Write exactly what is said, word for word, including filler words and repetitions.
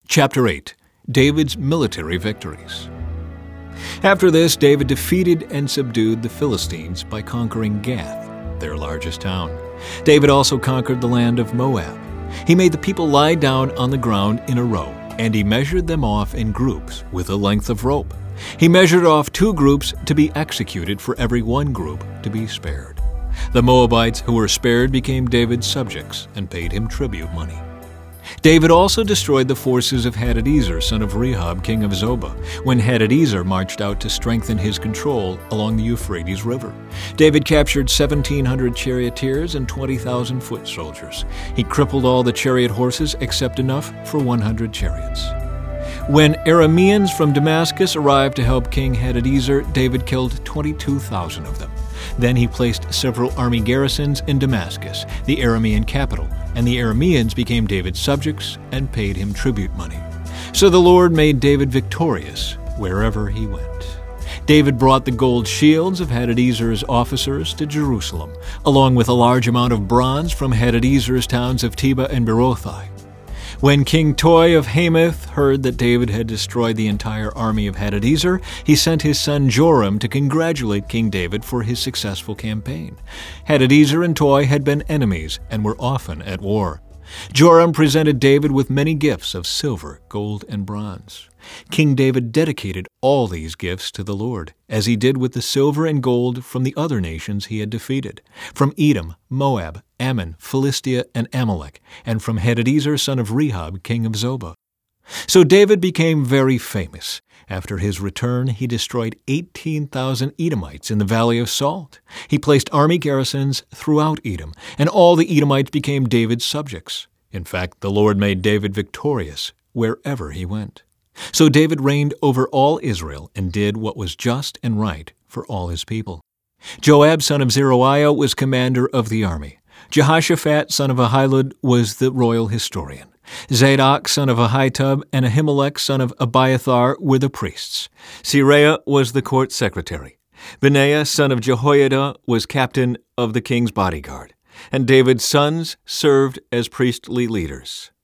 Chapter eight. David's Military Victories. After this, David defeated and subdued the Philistines by conquering Gath, their largest town. David also conquered the land of Moab. He made the people lie down on the ground in a row, and he measured them off in groups with a length of rope. He measured off two groups to be executed for every one group to be spared. The Moabites who were spared became David's subjects and paid him tribute money. David also destroyed the forces of Hadadezer, son of Rehob, king of Zobah, when Hadadezer marched out to strengthen his control along the Euphrates River. David captured seventeen hundred charioteers and twenty thousand foot soldiers. He crippled all the chariot horses except enough for one hundred chariots. When Arameans from Damascus arrived to help King Hadadezer, David killed twenty-two thousand of them. Then he placed several army garrisons in Damascus, the Aramean capital, and the Arameans became David's subjects and paid him tribute money. So the Lord made David victorious wherever he went. David brought the gold shields of Hadadezer's officers to Jerusalem, along with a large amount of bronze from Hadadezer's towns of Tebah and Berothai. When King Toi of Hamath heard that David had destroyed the entire army of Hadadezer, he sent his son Joram to congratulate King David for his successful campaign. Hadadezer and Toi had been enemies and were often at war. Joram presented David with many gifts of silver, gold, and bronze. King David dedicated all these gifts to the Lord, as he did with the silver and gold from the other nations he had defeated, from Edom, Moab, Ammon, Philistia, and Amalek, and from Hadadezer, son of Rehob, king of Zobah. So David became very famous. After his return, he destroyed eighteen thousand Edomites in the Valley of Salt. He placed army garrisons throughout Edom, and all the Edomites became David's subjects. In fact, the Lord made David victorious wherever he went. So David reigned over all Israel and did what was just and right for all his people. Joab, son of Zeruiah, was commander of the army. Jehoshaphat, son of Ahilud, was the royal historian. Zadok, son of Ahitub, and Ahimelech, son of Abiathar, were the priests. Seraiah was the court secretary. Benaiah, son of Jehoiada, was captain of the king's bodyguard. And David's sons served as priestly leaders.